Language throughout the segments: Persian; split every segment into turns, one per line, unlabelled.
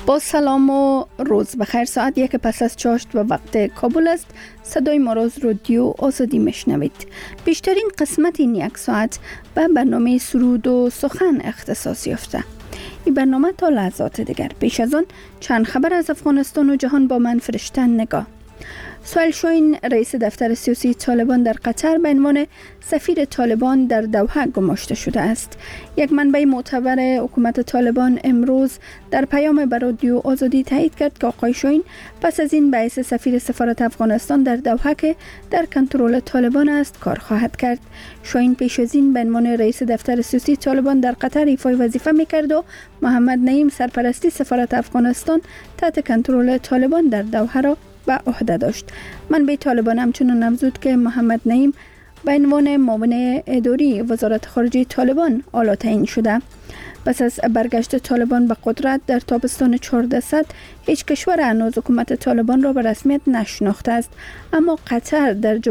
با سلام و روز بخیر. ساعت 1 پس از چاشت و وقت کابل است. صدای ما را از رادیو آزادی میشنوید. بیشترین قسمت این یک ساعت به برنامه سرود و سخن اختصاص یافته. این برنامه تا لحظات دیگر. پیش از آن چند خبر از افغانستان و جهان با من فرشته نگاه. سهیل شاهین رئیس دفتر سیاسی طالبان در قطر به عنوان سفیر طالبان در دوحه گماشته شده است. یک منبع معتبر حکومت طالبان امروز در پیام به رادیو آزادی تایید کرد که آقای شاهین پس از این به حیث سفیر سفارت افغانستان در دوحه که در کنترل طالبان است کار خواهد کرد. شاهین پیش از این به عنوان رئیس دفتر سیاسی طالبان در قطر ایفای وظیفه میکرد و محمد نعیم سرپرستی سفارت افغانستان تحت کنترل طالبان در دوحه را به عهده داشت. منبع طالبان همچنان افزود که محمد نعیم به عنوان معاون اداری وزارت خارجه طالبان اعلی تعیین شده. پس از برگشت طالبان به قدرت در تابستان 1400 هیچ کشور هنوز حکومت طالبان را به رسمیت نشناخته است، اما قطر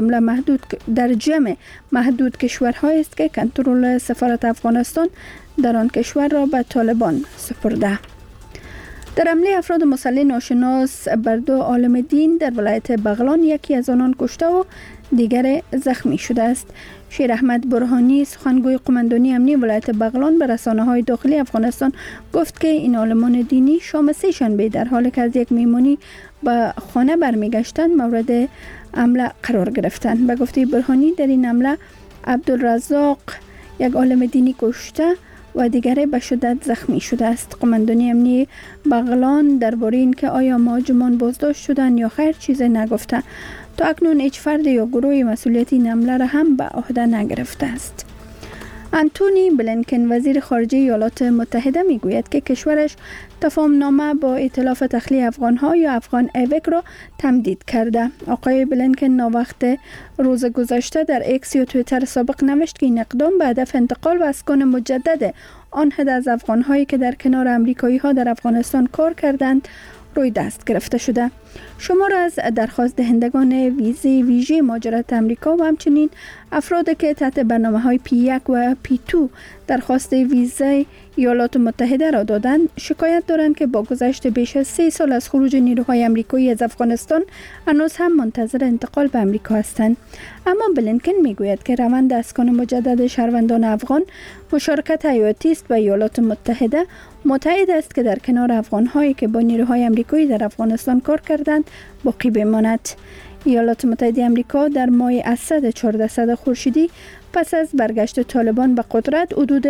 در جمع محدود کشورهایی است که کنترل سفارت افغانستان در آن کشور را به طالبان سپرده. در حمله افراد مسلح ناشناس بر دو عالم دین در ولایت بغلان، یکی از آنان کشته و دیگر زخمی شده است. شیر احمد برهانی سخنگوی قماندانی امنی ولایت بغلان به رسانه‌های داخلی افغانستان گفت که این عالمان دینی شام سه شنبه در حالی که از یک میمونی به خانه برمیگشتند مورد حمله قرار گرفتند. به گفته برهانی در این حمله عبدالرزاق یک عالم دینی کشته و دیگری به شدت زخمی شده است. قماندانی امنی بغلان درباره اینکه آیا مهاجمان بازداشت شدند یا خیر چیزی نگفته. تا اکنون هیچ فرد یا گروهی مسئولیت این حمله را هم به عهده نگرفته است. انتونی بلینکن وزیر خارجه ایالات متحده میگوید که کشورش تفاهم نامه با ائتلاف تخلیه افغان‌ها یا افغان ایوک را تمدید کرده. آقای بلینکن ناوقت روز گذشته در ایکس یا توییتر سابق نوشت که این اقدام به هدف انتقال و اسکان مجدد آن عده از افغان‌هایی که در کنار امریکایی‌ها در افغانستان کار کردند روی دست گرفته شده. شمار از درخواست دهندگان ویزه ویژه مهاجرت امریکا و همچنین افرادی که تحت برنامه‌های P1 و P2 درخواست ویزه ایالات متحده را دادند شکایت دارند که با گذشت بیش از 3 سال از خروج نیروهای امریکایی از افغانستان هنوز هم منتظر انتقال به امریکا هستند. اما بلینکن میگوید که روند اسکان مجدد شهروندان افغان مشارکت حیاتی است و ایالات متحده متعهد است که در کنار افغان‌هایی که با نیروهای امریکایی در افغانستان کار کردند باقی بماند. ایالات متحده آمریکا در ماه اسد 1400 خورشیدی پس از برگشت طالبان به قدرت حدود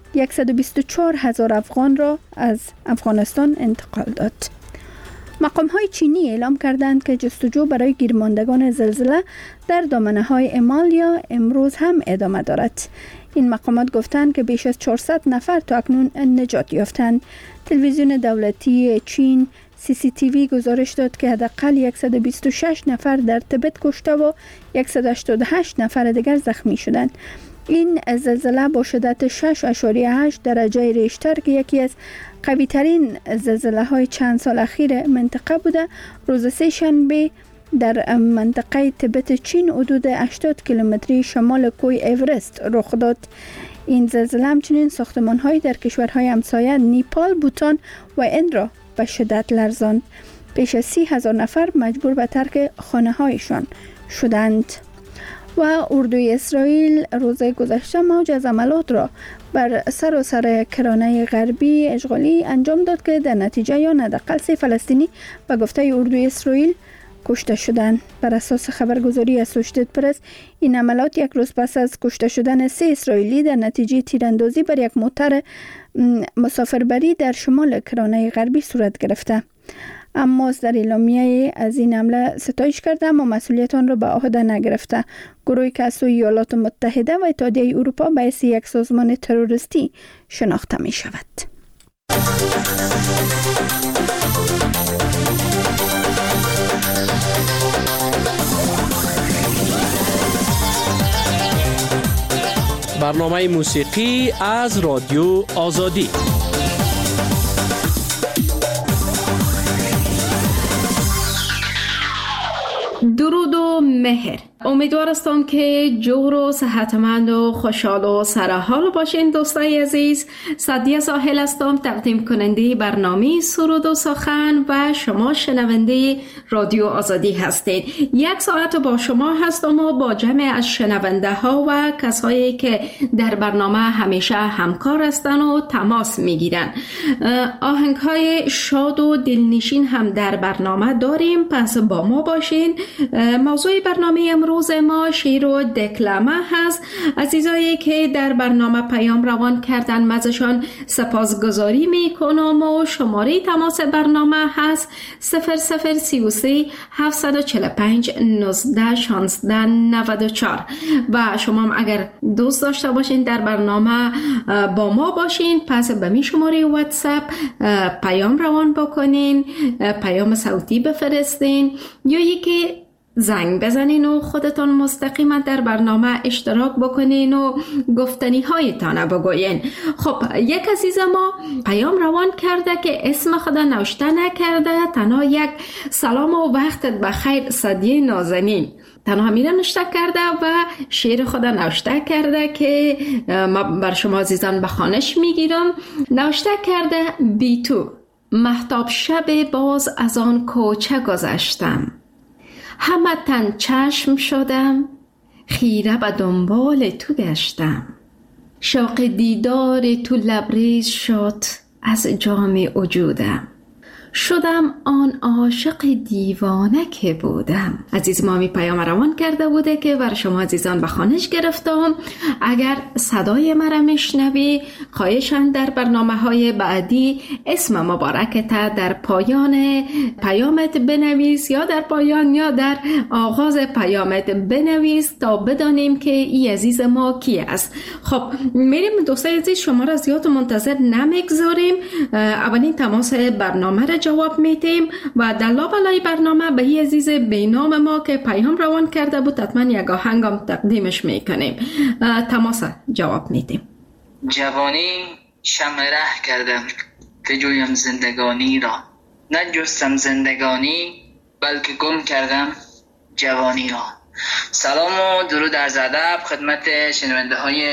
124,000 افغان را از افغانستان انتقال داد. مقام‌های چینی اعلام کردند که جستجو برای گیرماندگان زلزله در دامنه‌های هیمالیا امروز هم ادامه دارد. این مقامات گفتند که بیش از 400 نفر تا اکنون نجات یافتند. تلویزیون دولتی چین CCTV گزارش داد که حداقل 126 نفر در تبت کشته و 188 نفر دیگر زخمی شدند. این زلزله با شدت 6.8 درجه ریشتر که یکی از قوی ترین زلزله های چند سال اخیر منطقه بوده، روز سه شنبه در منطقه تبت چین حدود 80 کیلومتری شمال کوه اورست رخ داد. این زلزله همچنین ساختمان هایی در کشورهای همسایه نیپال، بوتان و هند را به شدت لرزاند. بیش از 30,000 نفر مجبور به ترک خانه هایشان شدند. و اردوی اسرائیل روز گذشته موج از عملیات را بر سراسر کرانه غربی اشغالی انجام داد که در نتیجه یا حداقل 3 فلسطینی به گفته اردوی اسرائیل کشته شدند. بر اساس خبرگزاری اسوشیتد پرس این عملیات یک روز پس از کشته شدن 3 اسرائیلی در نتیجه تیراندازی بر یک موتر مسافربری در شمال کرانه غربی صورت گرفته. اما در اعلامیه از این حمله ستایش کرده اما مسئولیت آن را به عهده نگرفته. گروهی که از سوی ایالات متحده و اتحادیه اروپا به حیث یک سازمان تروریستی شناخته می شود.
برنامه موسیقی از رادیو آزادی.
درود و مهر. امیدوار هستم که جور و صحتمند و خوشحال و سرحال باشین. دوستای عزیز، سعدیه ساحل هستم، تقدیم کننده برنامه سرود و سخن و شما شنونده رادیو آزادی هستید. یک ساعت با شما هستم و با جمع از شنونده ها و کسایی که در برنامه همیشه همکار هستن و تماس میگیرن. آهنگ های شاد و دلنشین هم در برنامه داریم، پس با ما باشین. موضوع برنامه امروز ما شعر و دکلمه هست. عزیزایی که در برنامه پیام روان کردن مزشان سپاسگزاری میکنم و شماره تماس برنامه هست 0033 745 19 16 94 و شما هم اگر دوست داشته باشین در برنامه با ما باشین، پس به می شماره واتساپ پیام روان بکنین، پیام صوتی بفرستین یا یکی زنگ بزنین و خودتان مستقیما در برنامه اشتراک بکنین و گفتنی هایتان بگوین. خب یک عزیز ما پیام روان کرده که اسم خود نوشته نکرده، تنها یک سلام و وقتت بخیر سعدیه نازنین تنها میره نوشته کرده و شعر خود نوشته کرده که ما بر شما عزیزان به خوانش میگیرم. نوشته کرده: بی تو مهتاب شب باز از آن کوچه گذشتم، همه تن چشم شدم، خیره به دنبال تو گشتم، شوق دیدار تو لبریز شد از جام وجودم، شدم آن عاشق دیوانه که بودم. عزیز ما می پیام روان کرده بوده که بر شما عزیزان به خوانش گرفتم. اگر صدای مرا میشنوی خواهشاً در برنامه‌های بعدی اسم مبارکت در پایان پیامت بنویس یا در پایان یا در آغاز پیامت بنویس تا بدانیم که این عزیز ما کی است. خب میریم دوستای عزیز، شما را زیاد منتظر نمیگذاریم. اولین تماس برنامه را جواب میدیم و در لابلای برنامه به این عزیز بینام ما که پیام روان کرده بود حتما یک آهنگم تقدیمش میکنیم. تماس جواب میدیم.
جوانی شمع ره کردم بجویم زندگانی را، نجستم زندگانی بلکه گم کردم جوانی را. سلام و درود عرض ادب خدمت شنونده های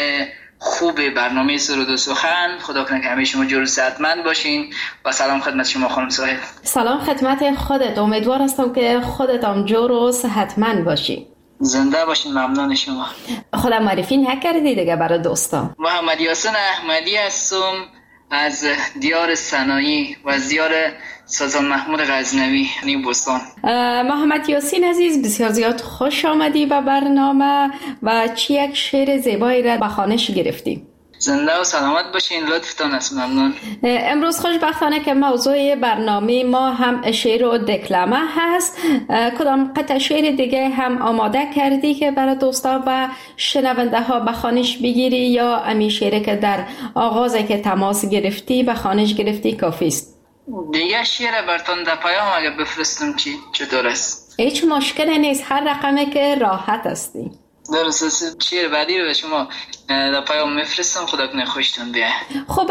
خوب برنامه سرود و سخن. خدا کنه که همه شما جور و صحتمند باشین و سلام خدمت شما خانم ساحل.
سلام خدمت خودت، امیدوار هستم که خودت هم جور و صحتمند باشی.
زنده باشین، ممنون شما.
خدا معرفی نکردی دیگه برای دوستان.
محمد یاسین احمدی هستم از دیار سنایی و از دیار سلطان محمود غزنوی نیو بستان.
محمد یاسین عزیز، بسیار زیاد خوش آمدی به برنامه و چی یک شعر زیبایی را به خوانش گرفتی.
زنده و سلامت باشین، لطفتان است، ممنون.
امروز خوشبختانه که موضوع برنامه ما هم شعر و دکلمه هست. کدام قطع شعر دیگه هم آماده کردی که برای دوستا و شنونده ها به خوانش بگیری یا امی شعری که در آغاز که تماس گرفتی به خوانش گرفتی کافی است؟
دیگه شعر براتون در پیام اگه بفرستم چطور است؟
هیچ مشکلی نیست، هر رقمی که راحت هستی.
درست، شعر بعدی رو به شما در پیام میفرستم. خدا کنه خوشتون بیاد.
خب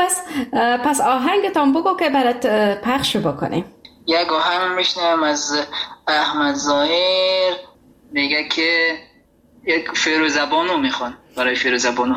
پس آهنگتان بگو که برات پخش بکنیم.
یک آهنگ میشنم از احمد ظاهر، میگه که یک فیروزبانو میخوان برای فیروزبانو.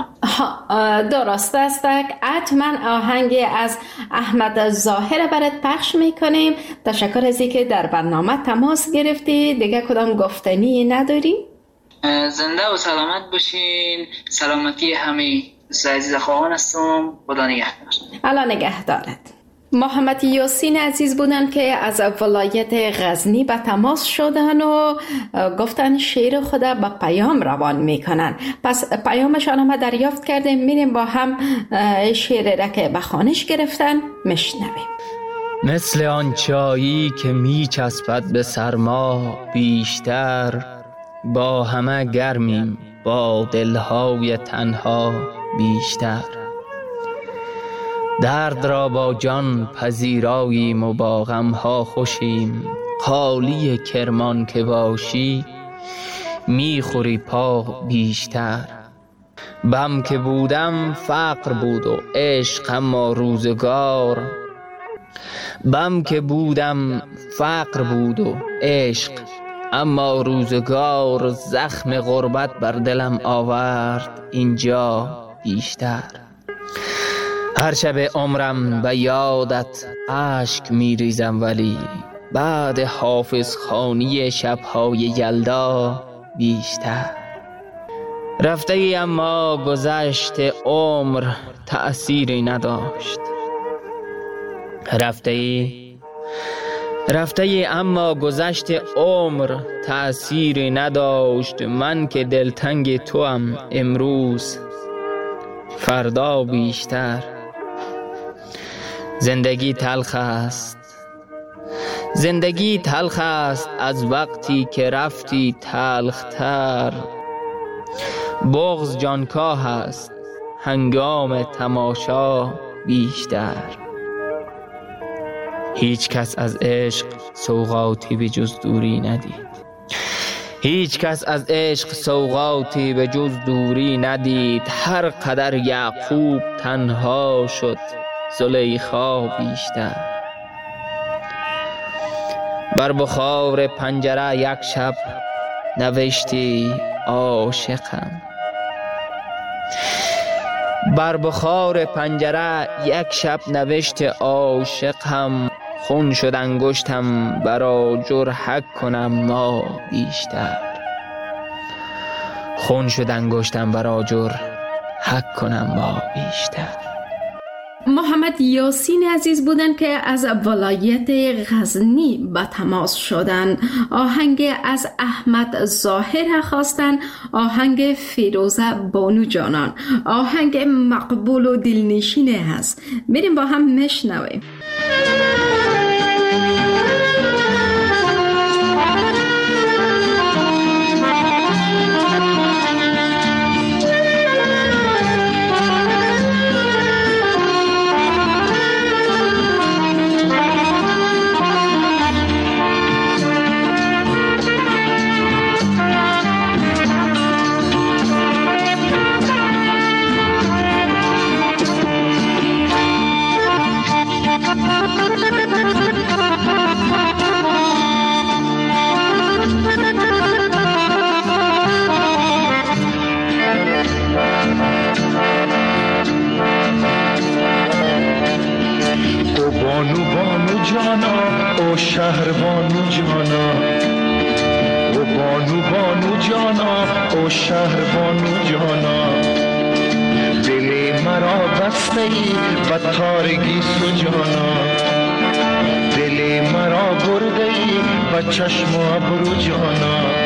درست است، حتما آهنگ از احمد ظاهر برات پخش میکنیم. تشکر از اینکه در برنامه تماس گرفتی. دیگه کدام گفتنی نداری؟
زنده و سلامت باشین. سلامتی همه عزیز خواهان هستم. خدا نگهدار.
الله نگهدارت. محمد یاسین عزیز بودن که از ولایت غزنی به تماس شدن و گفتن شعر خود به پیام روان میکنن. پس پیامشان هم دریافت کرده، میریم با هم شعر را که به خوانش گرفتن میشنویم.
مثل آن چایی که میچسبد به سرما بیشتر، با همه گرمیم با دلهای تنها بیشتر. درد را با جان پذیراییم و با غمها خوشیم، خالی کرمان که باشی میخوری پا بیشتر. بم که بودم فقر بود و عشق اما روزگار، بم که بودم فقر بود و عشق اما روزگار زخم غربت بر دلم آورد اینجا بیشتر. هر شب عمرم به یادت اشک میریزم، ولی بعد حافظ خوانی شبهای یلدا بیشتر. رفته ای اما گذشت عمر تأثیری نداشت. رفته ای اما گذشت عمر تأثیری نداشت. من که دلتنگ توام امروز فردا بیشتر. زندگی تلخ است، زندگی تلخ است از وقتی که رفتی تلختر. بغض جانکاه است هنگام تماشا بیشتر. هیچ کس از عشق سوغاتی به جز دوری ندید. هیچ کس از عشق سوغاتی به جز دوری ندید. هر قدر یعقوب تنها شد زلیخا بیشتر. بر بخار پنجره یک شب نوشتی عاشقم. بر بخار پنجره یک شب نوشت عاشقم. خون شد انگشتم برا جرحک کنم ما بیشتر. خون شد انگشتم برا جرحک کنم ما بیشتر.
محمد یاسین عزیز بودن که از ولایت غزنی به تماس شدن. آهنگ از احمد ظاهر خواستن، آهنگ فیروزه بانو جانان. آهنگ مقبول و دلنشینه هست، بریم با هم مشنویم.
او شهر بانو جانا، او بانو بانو جانا، او شهر بانو جانا. دل مرا بسته ای و تارگی سجانا، دل مرا برده ای و چشم و ابرو جانا.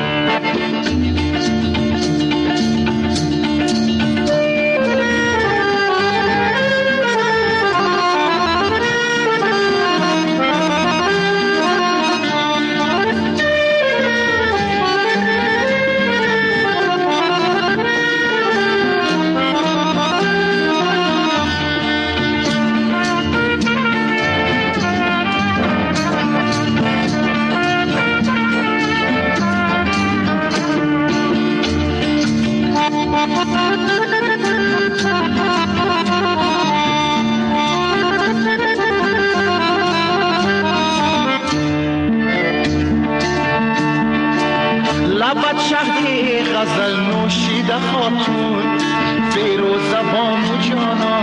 لبت شهد غزل نوشیده خاتون، فیروزه بانو جانا.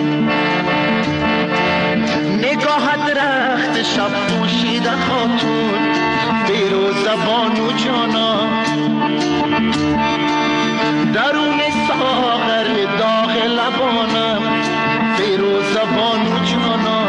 نگاهت رخت شب نوشیده خاتون، فیروزه بانو جانا. درون ساغر داغ لبانم، فیروزه بانو جانا.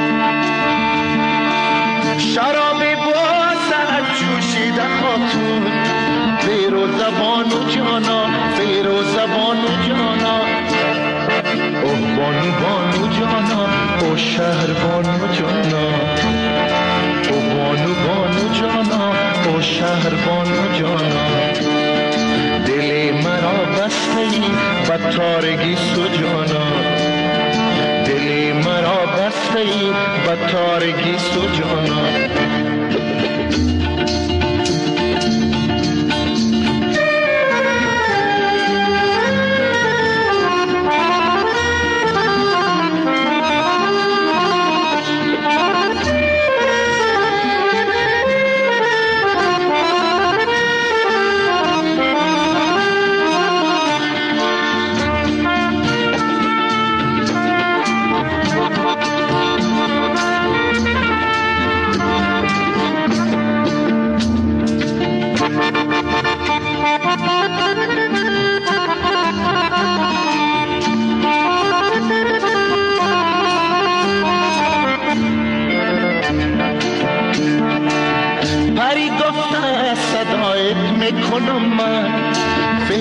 شراب بازت جوشیده خاتون، فیروزه بانو جانا، فیروزه بانو جانا. اوه بانو بانو جانا، او شهر بانو جانا. او بانو بانو جانا، او شهر بانو جانا. دل مرا بسته ای و تارگی سجانا، دل مرا بسته ای و تارگی سجانا.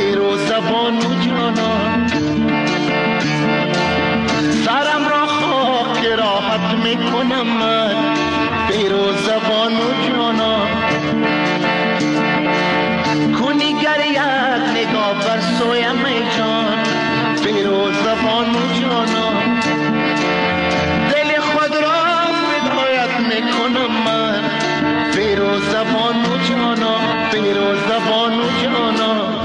دل و زبان و جانان. سرم را خاک راحت میکنم من دل و زبان و جانان. کنی گر یک نگاه بر سویم ای جان دل و زبان و جانان. دل خود را بدایت میکنم من دل و زبان و جانان، دل و زبان و جانان.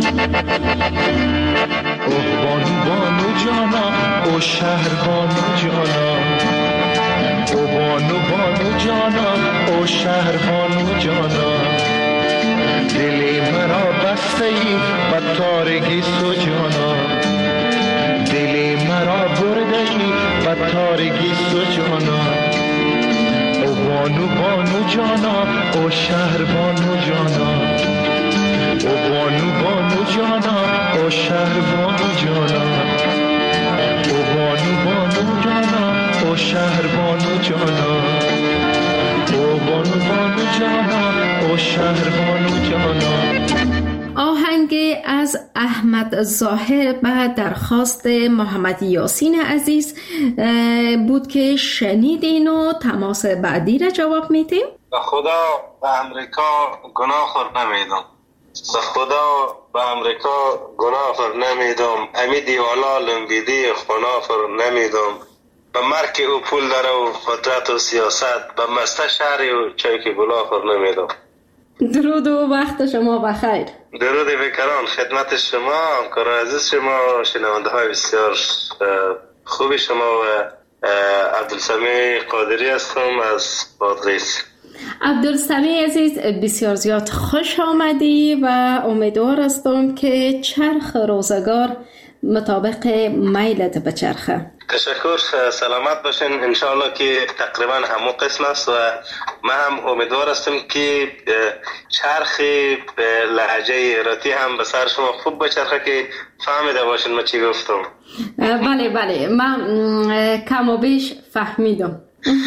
اوه بانو بانو جانان، او شهر بانو جانان. او بانو بانو جانان، او شهر بانو جانان. دلی مرا بسته ای و تارگی سو جانان. دلی مرا برده ای و تارگی سو جانان. او بانو بانو جانان، او شهر بانو جانان. او بانو بانو جانان، او شهر بانو جانان. او بانو بانو جانان، او شهر بانو جانان. او بانو بانو جانان، او شهر بانو جانان.
آهنگ از احمد ظاهر به درخواست محمد یاسین عزیز بود که شنیدین و تماس بعدی را جواب میدیم.
به خدا به امریکا گناه خور نمیدم، به خدا به امریکا گناه خور نمیدم. امی دیوالا لنبیدی خنا خور نمیدم. به مرک او پول داره و قدرت و سیاست، به مسته شهری و چای که گلا خور نمیدم.
درود و وقت شما بخیر.
درود بکران خدمت شما، همکار عزیز شما، شنونده های بسیار خوبی شما و عبدالسمیع قادری هستم از بادغیس.
عبدالسمیع عزیز بسیار زیاد خوش آمدی و امیدوار هستم که چرخ روزگار مطابق میلت بچرخه.
تشکر، سلامت باشین. انشاءالله که تقریبا همون قسم است و من هم امیدوار هستم که چرخ لهجه ایراتی هم به سر شما خوب بچرخه که فهمیده باشین ما چی گفتم.
بله من کم و بیش فهمیدم.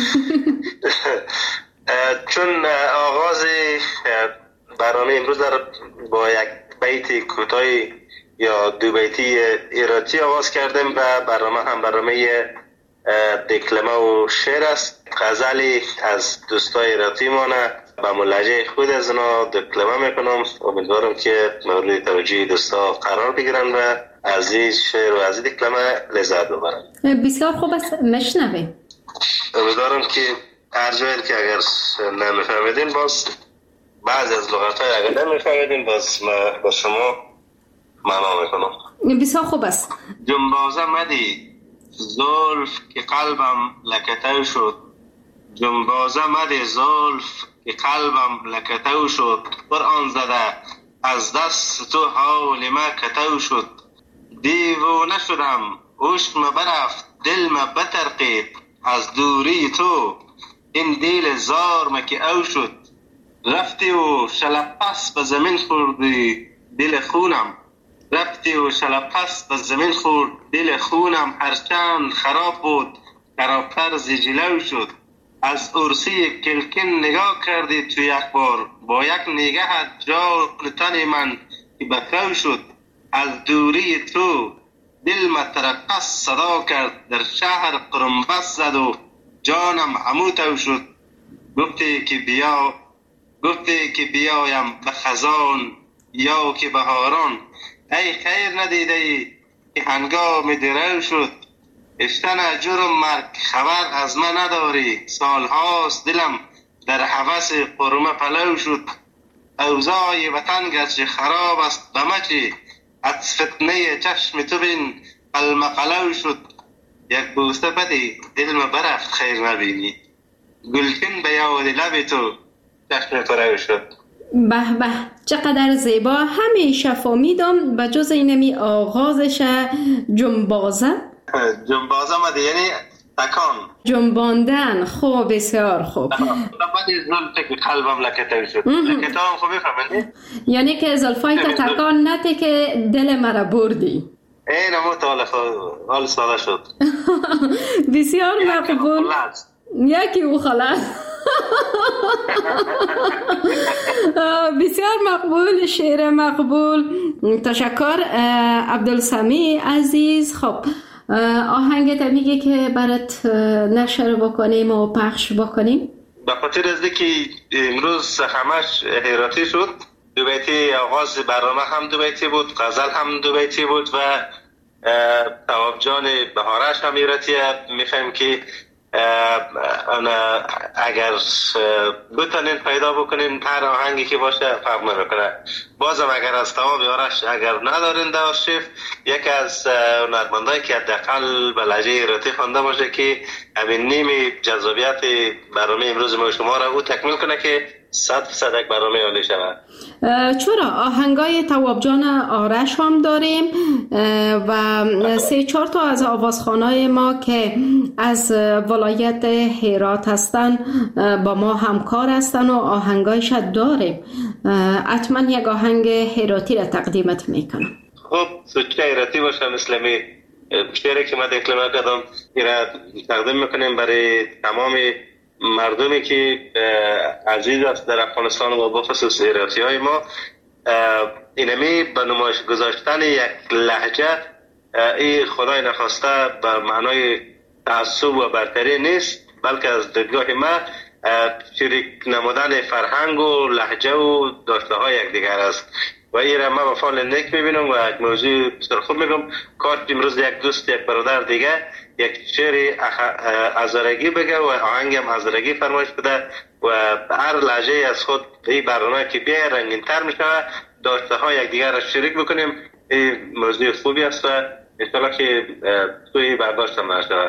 چون آغاز برنامه امروز با یک بیت کوتاهی یا دو بیتی ایراتی آغاز کردیم و برنامه هم برنامه دکلمه و شعر است. غزلی از دوستای ایراتی مانه با ملحجه خود از اونا دکلمه میکنم. امیدوارم که مورد توجه دوستا قرار بگیرن و از این شعر و از این دکلمه لذت ببرن.
بسیار خوب است، مشنویم.
امیدوارم که هر جایی که اگر نمیفهمیدین باز بعضی از لغت‌های اگر نمیفهمیدین باز با شما معنا میکنم.
بسیار خوب است.
جنبازه مدی زلف که قلبم لکتو شد، جنبازه مدی زلف که قلبم لکتو شد. قرآن زده از دست تو حال ما کتو شد. دیوانه شدم عشق برفت دل ما بترقید، از دوری تو این دل زار که او شد. رفتی و شلپس به زمین خوردی دل خونم، رفتی و شلپس به زمین خورد دل خونم. هرچند خراب بود خرابتر زیجلو شد. از عرصی کلکن نگاه کردی تو یک بار، با یک نگاه جان تن من که بکو شد. از دوری تو دل مترقص صدا کرد، در شهر قرنبس زد و جانم هموتو شد. گفتی که بیایم به خزان یا که بهاران، ای خیر ندیده ای که هنگام درو شد. اشتن جرم مرگ خبر از من نداری، سالهاست دلم در هوس قرمه پلو شد. اوضاع وطن گرچه خراب است بمچی، از فتنه چشم تو بین المقلو شد. یک بوسه بدی دل ما برفت خیر نبینی، گلکن به یاد لب تو چشم پرو شد.
به به چقدر زیبا. همیشه فهمیدم به جز اینمی آغازش جنبازه
مده یعنی تکان
جنباندن. خوب، بسیار خوب.
بعد زلفت که قلبم لکتو شد. لکتو هم خوبی فهمیدی؟
یعنی که زلفای تکان نتی که دل مرا بردی.
این همون حال ساله شد.
بسیار مقبول. یکی او خلاص. بسیار مقبول، شعر مقبول. تشکر عبدالسمی عزیز. خب آهنگت میگه که برات نشر بکنیم و پخش بکنیم.
به خاطر از که امروز همش حیراتی شد، دو بیتی آغاز برنامه هم دو بیتی بود، غزل هم دو بیتی بود و تواب جان بهارش هم حیراتیه. میخوایم که اگر بتونین پیدا بکنین هر آهنگی که باشه فرق نمیکنه. بازم اگر از تواب یارش اگر ندارین در آرشیف، یکی از هنرمندایی که حداقل به لهجه ایراتی خوانده باشه که همین نیم جذابیت برنامه امروز ما شما را او تکمیل کنه که 100% یک برنامه عالی شود.
چرا آهنگای تواب جان آرش هم داریم و 3-4 تا از آوازخوانای ما که از ولایت هرات هستن با ما همکار هستن و آهنگایش داریم. حتما یک آهنگ هراتی را تقدیمت میکنم.
خب سوچه هراتی باشه، مثل می شعری که ما دکلمه کردم ایرا تقدیم میکنیم برای تمام مردمی که عزیز است در افغانستان و بخصوص هراتی های ما. اینمی به نمایش گذاشتن یک لهجه این خدای نخواسته به معنای تعصب و برتری نیست، بلکه از دیدگاه ما شریک نمودن فرهنگ و لهجه و داشته های یک دیگر است و این را ما به فعال نیک میبینم و یک موضوع بسیار خوب میگم. کاش امروز یک دوست، یک برادر دیگه یک شعر هزارگی بگه و آهنگ هم هزارگی فرمایش بده و هر لهجه از خود این برنامه که بیای رنگین تر میشه، داشته های یک دیگر را شریک بکنیم. این موضوع خوبی است و انشاءالله که توی برداشت هم نشود.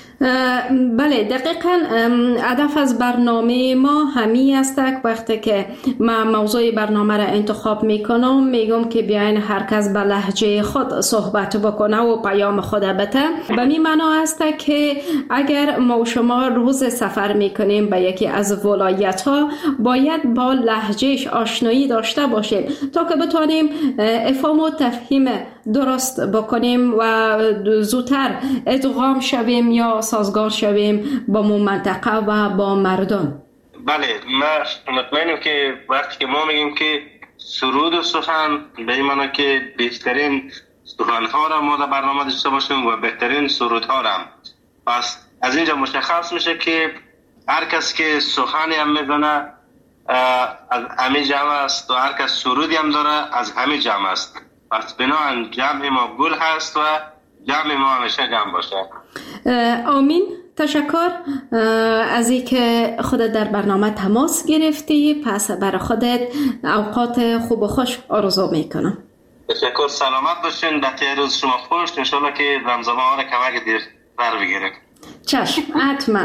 بله دقیقاً هدف از برنامه ما همین است که وقتی که من موضوع برنامه را انتخاب میکنم میگم که بیاین هر کس به لهجه خود صحبت بکنه و پیام خود بده. به این معنا است که اگر ما و شما روز سفر میکنیم به یکی از ولایت ها باید با لهجهش آشنایی داشته باشیم تا که بتونیم افهام و تفهیم درست بکنیم و زودتر ادغام شویم یا سازگار شویم با منطقه و با مردم.
بله ما مطمئنم که وقتی که ما میگیم که سرود و سخن به این معنی که بهترین سخنها را ما در برنامه داشته باشیم و بهترین سرودها را. پس از اینجا مشخص میشه که هر کس که سخنی هم میزنه از همه جمع است و هر کس سرودی هم داره از همه جمع است. پس بنابراین جمع ما گل هست و جمع ما همیشه جمع باشه.
آمین. تشکر از اینکه خودت در برنامه تماس گرفتی. پس برای خودت اوقات خوب و خوش آرزو میکنم.
تشکر. سلامت باشین. بقیه روز شما خوش. انشالله که رمضان ها را کمک دیر بر بگیره.
چشم حتما.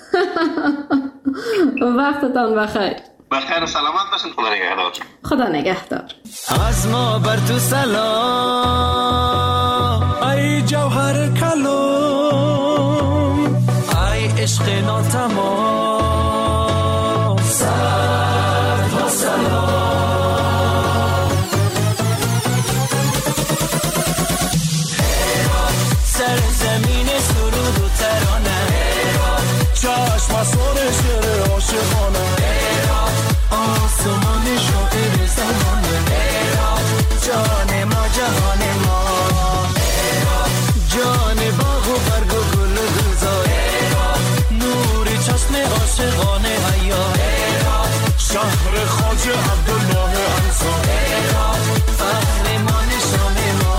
وقتتان بخیر.
بخیر و سلامت باشین. خدا نگهدار.
خدا نگهدار.
از ما بر تو سلام ای جوهر کلام، ای عشق ناتمام، صد و سلام. سر زمین سرود و ترانه، چشم سر شعر عاشقانه، آسمان شاعر زمانه، جان ما جهان ما، جان باغ و برگ و گل و گلزار، نور چشم عاشقانه حیا، شهر خواجه عبدالله انصار، فخر ما نشان ما.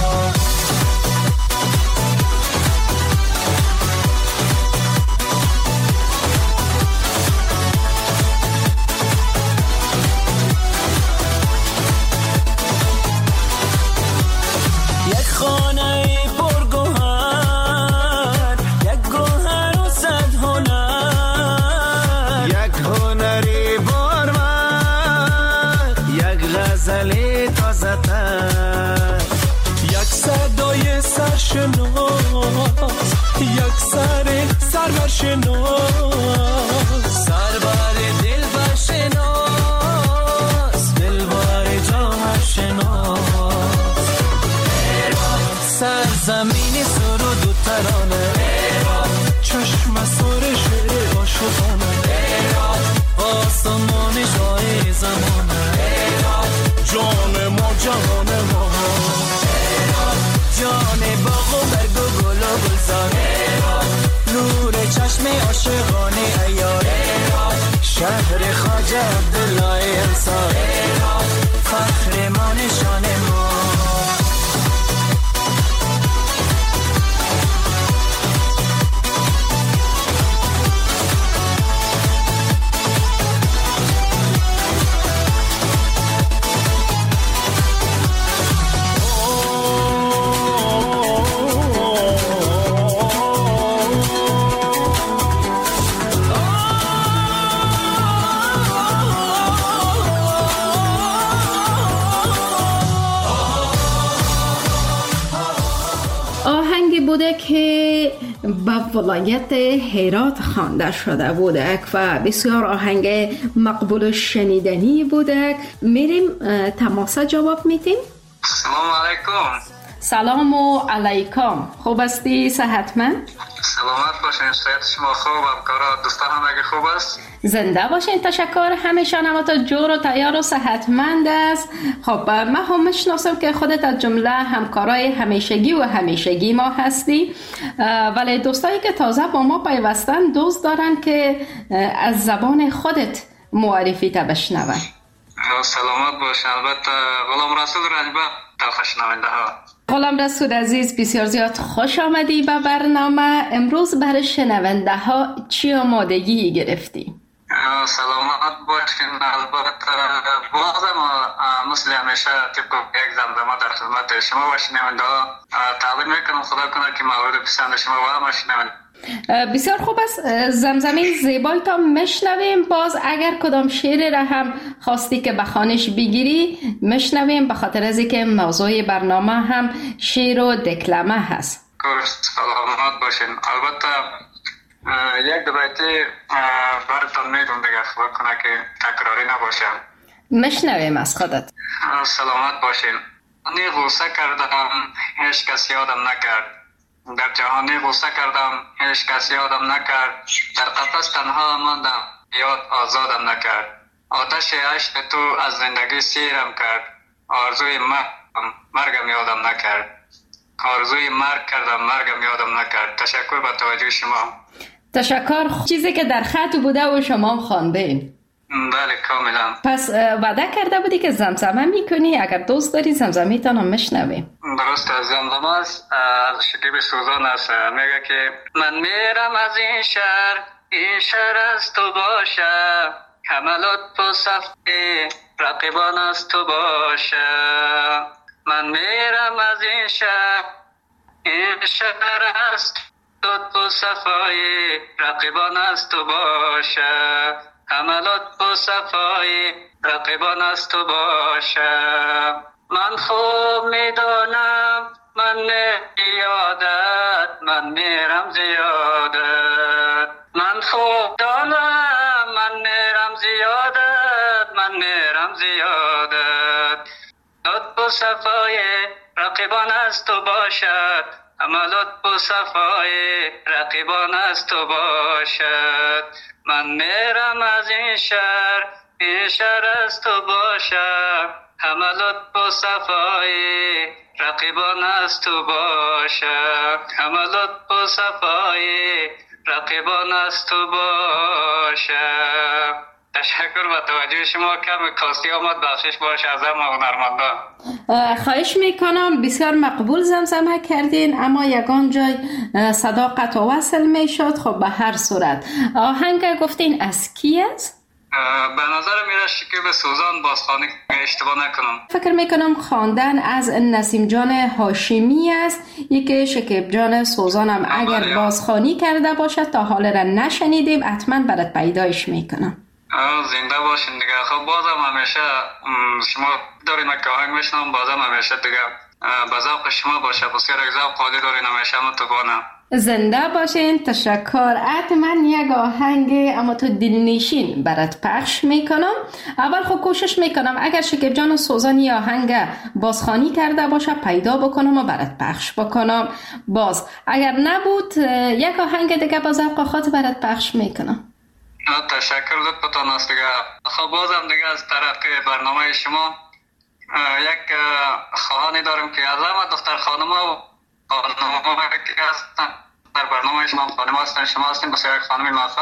یک سرور شناس، سرور دلبر شناس، دلبر جامر شناس، سرزمین سرود و ترانه، چشم سر شعر عاشقانه، خواجه عبدالله انصار فخر ما نشان ما
بوده که به ولایت هرات خوانده شده بوده و بسیار آهنگ مقبول شنیدنی بوده. میریم تماسه جواب میتیم.
سلام علیکم.
سلام و علیکم. خوب هستی؟ صحتمند؟
سلامت باشین. صحت شما خوب؟ همکارا دوستان هم اگه خوب است؟
زنده باشین. تشکر. همیشه نمات جور و تیار و صحتمند است. خب من هم میشناسم که خودت از جمله همکارای همیشگی ما هستی، ولی دوستایی که تازه با ما پیوستن دوست دارن که از زبان خودت معرفی تا بشنون.
سلامت باشین. البته غلام رسول رنجبه تا شنونده ها.
غلام رسول عزیز بسیار زیاد خوش آمدی به برنامه. امروز برای شنونده ها چی آمادگی گرفتی؟
سلامت باشین. البته بازم مثل همیشه طبق یک زمزمه در خدمت شما و شنونده ها تعلیم میکنم. خدا کنه که مورد پسند شما و همه شنونده.
بسیار خوب است. زمزمه زیبای تا مشنویم. باز اگر کدام شعر را هم خواستی که بخوانش بگیری مشنویم، به خاطر از اینکه موضوع برنامه هم شعر و دکلمه هست.
سلامت باشین. البته یک دو بیتی براتون میدونم دیگه، خدا کنه که تکراری نباشه.
مشنویم از خودت.
سلامت باشین. نی غصه کردم هیچ کس یادم نکرد، در جهانی غصه کردم هیچ کس یادم نکرد، در قفس تنها ماندم یاد آزادم نکرد، آتش عشق تو از زندگی سیرم کرد، آرزوی مرگم یادم نکرد، آرزوی مرگ کردم مرگم یادم نکرد. تشکر به توجه شما.
تشکر. چیزی که در خط بوده و شما هم خواندین.
بله کاملا.
پس وعده کرده بودی که زمزمه میکنی، اگر دوست داری زمزمه تا هم مشنویم.
درست. زمزمه است از شکیب سوزان است. میگه که من میرم از این شهر از تو باشه، حملات تو صفحه رقیبان از تو باشه. من میرم از این شهر از تو صفای رقیبان از تو باشه، حملات تو صفای رقیبان از تو باشه. من خوب میدانم من یادت، من میرم زیادت، من خوب دانم من میرم زیادت، من میرم زیادت. لطف و صفای رقیبان از تو باشد، عملات و صفای رقیبان از تو باشد. من میرم از این شهر از تو باشد، حملات و صفای رقیبان از تو باشد، حملات و صفای رقیبان از تو باشد. تشکر به توجه شما. کم کاستی آمد بخشش باشه از همه هنرمندان.
خواهش میکنم. بسیار مقبول زمزمه کردین، اما یگان جای صدا قطع و وصل میشد. خب به هر صورت آهنگ گفتین از کی است؟
به نظر میره شکیب سوزان بازخوانی اشتباه نکنم.
فکر میکنم خواندن از نسیم جان هاشمی است. یکی شکیب جان سوزان هم اگر بازخوانی کرده باشد تا حال را نشنیدیم، حتما برات پیدایش میکنم.
زنده باشین دیگه. خب بازم همیشه شما دارین که آهنگ میشنم، بازم همیشه دیگه به ذوق شما باشه. بسیار ذوق عالی دارین همیشه. متوانم.
زنده باشین. تشکر. حتما یک آهنگ اما تو دلنشین برات پخش میکنم. اول خب کوشش میکنم اگر شکیب جان سوزانی آهنگ بازخوانی کرده باشه پیدا بکنم و برات پخش بکنم. باز اگر نبود یک آهنگ دیگه با ذوق خود برات پخش میکنم.
تشکر لطفتان است دیگه. خب بازم دیگه از طرف برنامه شما یک خواهانی دارم که از همه دختر خانم‌ها که هستن در برنامه شما خانم هستن، شما هستین بسیار خانم موفق.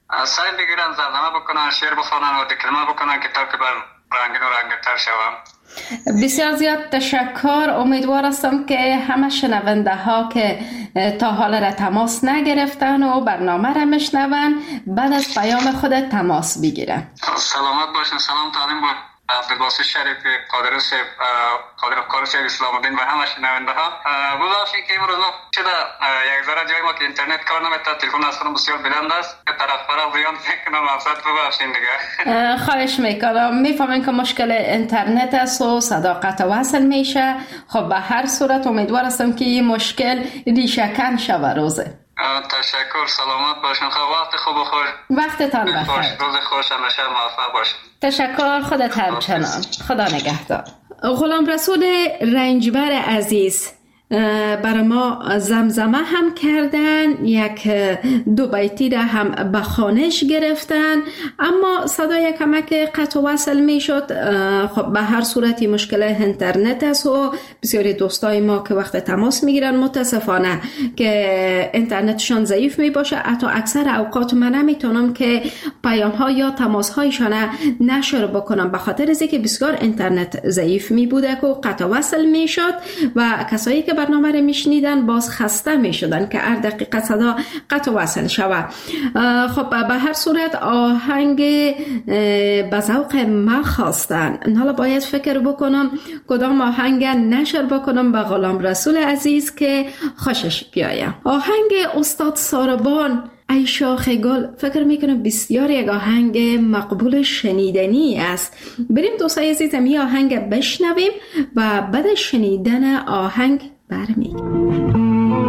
سعی بگیرن زمزمه بکنن، شعر بخوانن و دکلمه بکنن که تا که بر رنگین و رنگین‌تر شوم.
بسیار زیاد تشکر. امیدوار هستم که همه شنونده ها که تا حال را تماس نگرفتن و برنامه را میشنون بعد از پیام خود تماس بگیرن.
سلامت باشن. سلام تعلیم با عبدالباسط شریفی، قادر صاحب، قادر افکار صاحب، اسلام الدین و همه شنونده ها. ببخشید که امروز شده یک ذره جای ما که اینترنت کار نمی‌کنه، تلفن اصلا بسیار بلند است، که طرفدارا زیاد میکنم، مقصد ببخشید دیگه.
خواهش میکنم. میفهمین که مشکل اینترنت است و صدا قطع وصل میشه. خب به هر صورت امیدوار هستم که این مشکل ریشه کن شود روزه.
تشکر. سلامت باشین. خب وقت خوب و خوش.
وقتتان بخیر.
روز خوش همیشه موفق باشین.
تشکر. خودت همچنان. خدا نگهدار. غلام رسول رنجبر عزیز برای ما زمزمه هم کردن، یک دو بیتی را هم به خوانش گرفتن، اما صدای کمک قطع وصل می شد. خب به هر صورتی مشکل اینترنت است و بسیاری دوستای ما که وقت تماس می گیرن متاسفانه که اینترنتشان ضعیف می باشه، حتی اکثر اوقات من نمیتونم که پیام ها یا تماس هایشان نشر بکنم به خاطر از اینکه بسیار اینترنت ضعیف می بوده که قطع وصل می شد و کسایی که برنامه رو میشنیدن باز خسته میشدن که هر دقیقه صدا قطع وصل شود. خب به هر صورت آهنگ به ذوق ما خواستن. حالا باید فکر بکنم کدام آهنگ نشر بکنم به غلام رسول عزیز که خوشش بیاید. آهنگ استاد ساربان ای شاخ گل فکر میکنم بسیار یک آهنگ مقبول شنیدنی است. بریم دوستای عزیزم این آهنگ بشنویم و بعد شنیدن آهنگ برمیگردیم.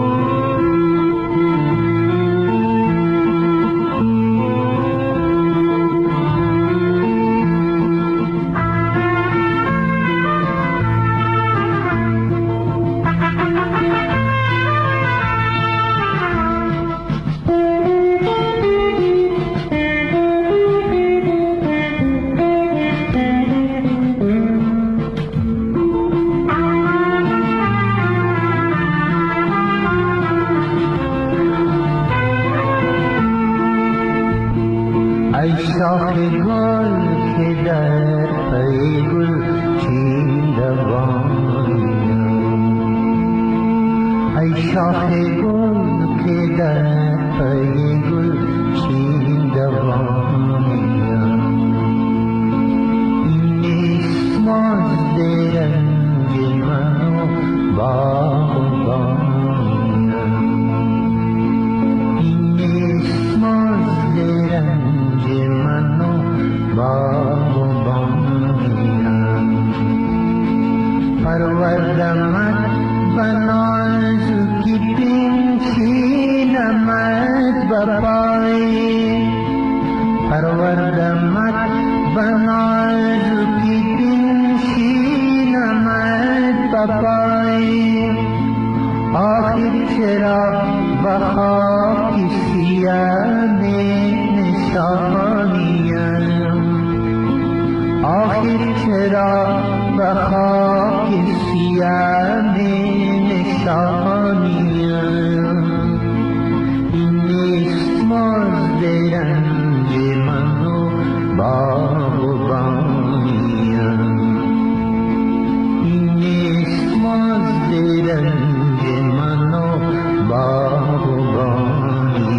شاخ گل که در پی گل چین دوانیم، ای شاخ گل که در پی گل چین دوانیم، این نیست مازد رنج من و باغبانیم، این نیست مازد رنج من و باغبانیم، پروردمت و نازکی بنشینمت بپای، پروردمت و نازکی بنشینمت بپای، آخر چرا به خاک سیاه نشانیم، آخر چرا به خاک سیاه نشانیم، این نیست مازد رنج من و باغبانیم، این نیست مازد رنج من و باغبانیم.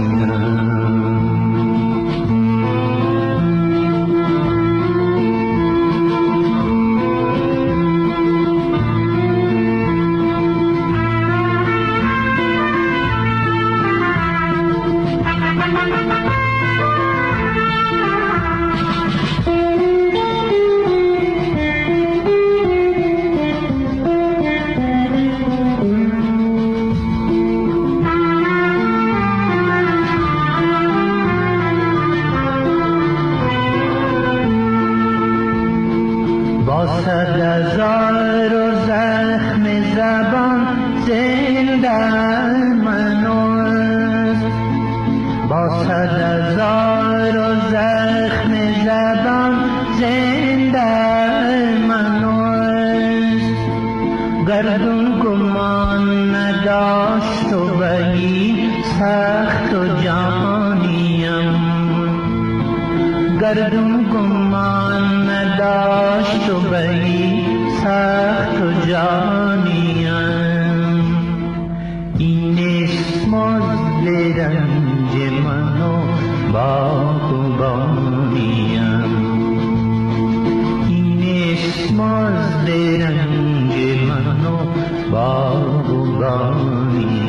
صدهزار و زخم زبان زنده منوست، با صدهزار و زخم زبان زنده منوست، گردون گمان نداشت و ولی سخت و جانیم، گردون گمان نداشت و بری سخت و جانیم این اسماز رنج من و باغبانیم این اسماز رنج من و باغبانیم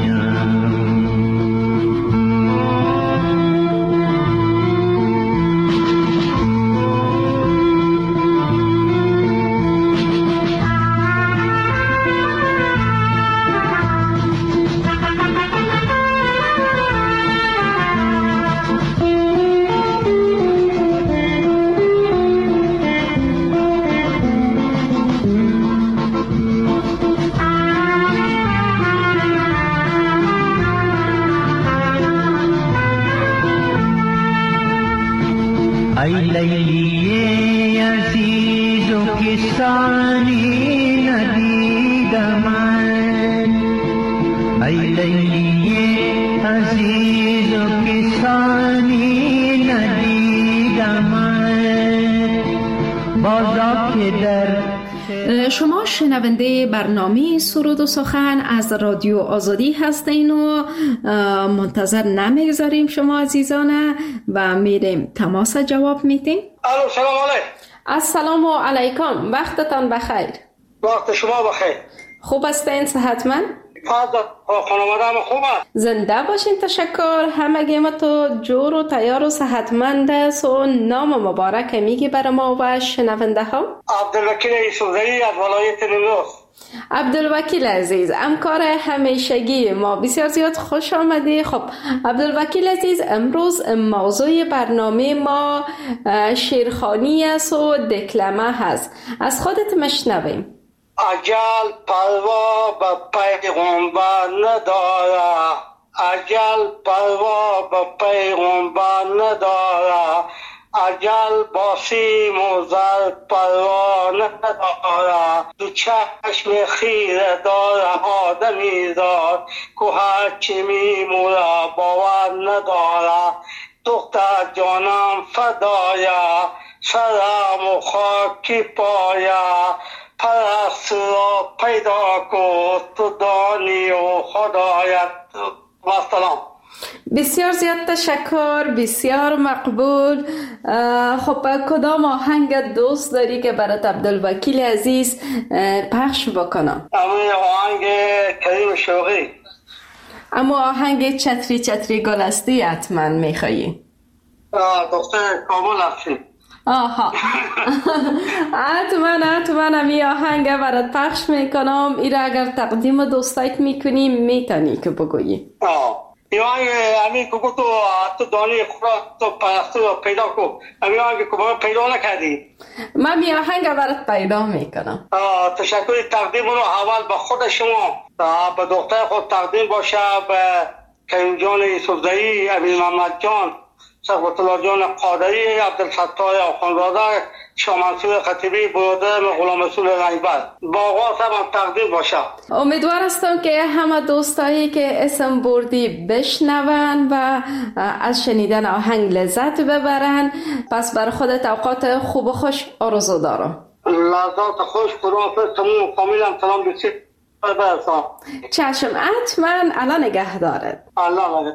ای لیلی عزیز و کسانی ندیدم ای لیلی عزیز و کسانی ندیدم بازا که در
شما شنونده برنامه سرود و سخن از رادیو آزادی هستین و منتظر نمیگذاریم شما عزیزانه و میریم تماس جواب میدیم.
الو سلام علیکم.
السلام علیکم، وقتتان بخیر.
وقت شما بخیر.
خوب هستین؟ صحتمند؟
خانواده هم خوب است.
زنده باشین. تشکر. همگی ما تو جور و تیار و صحتمند است و نام مبارک میگی بر ما و شنونده ها.
عبدالوکیل یوسفزئی از ولایت نیمروز.
عبدالوکیل عزیز، همکار همیشگی ما، بسیار زیاد خوش آمدی. خب عبدالوکیل عزیز، امروز موضوع برنامه ما شیرخوانی است و دکلمه هست. از خودت مشنویم.
اجل پروا به پیغمبر نداره، اجل پروا به پیغمبر نداره، اجل با سیم و زر پروا نداره، دو چشم خیره داره آدمی زاد که هرچی میموره باور نداره. دختر جانم فدایا سرم و خاکی پایا، پرست را پیدا کن تو دانی و خدایت. و سلام.
بسیار زیاد تشکر، بسیار مقبول. خب کدام آهنگ دوست داری که برات عبدالوکیل عزیز پخش بکنم؟
اما آهنگ کریم شوقی.
اما آهنگ چتری چتری گلستی حتما میخوایی؟
دختر کامل هستی.
آها حتما همی آهنگ برات پخش میکنم. ایره اگر تقدیم دوستایت میکنی میتونی که بگویی.
این آهنگ همی که تو دانی خورا تو پرسته رو پیدا کن. همی آهنگ که باید پیدا نکردی.
من می آهنگ برات پیدا میکنم.
تشکر. تقدیم رو اول به خود شما، به دختر خود تقدیم باشه، به کریم جان یوسفزئی، امین محمد جان، صفوت الله جان قادری، عبدالفتاح آخوندزاده، شاه منصور خطیبی، برادر غلام رسول رنگبر. با آغاز هم تقدیم باشه.
امیدوار هستم که همه دوستایی که اسم بردی بشنون و از شنیدن آهنگ لذت ببرن. پس بر خودت اوقات خوب و خوش آرزو دارم.
لذات خوش. خداحافظ. تمام فامیلم سلام بسید برسان.
چشم. حتما. الان نگه دارد.
الله نگه.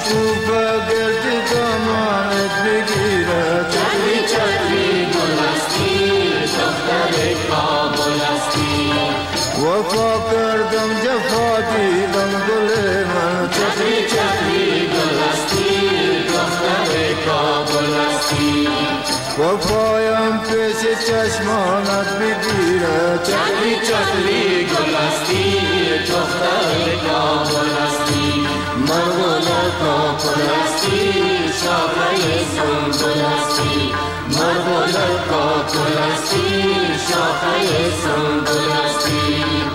شکوفه گردی دامانت بگیره
چتری چتری گل هستی دختر کابل هستی
وفا کردم جفا دیدم گل من
چتری چتری گل هستی دختر کابل هستی
وفایم پیش چشمانت بگیره
چتری چتری گل هستی دختر کابل هستی مرغول کابل هستی شاخه سنبل هستی مرغول کابل هستی شاخه سنبل هستی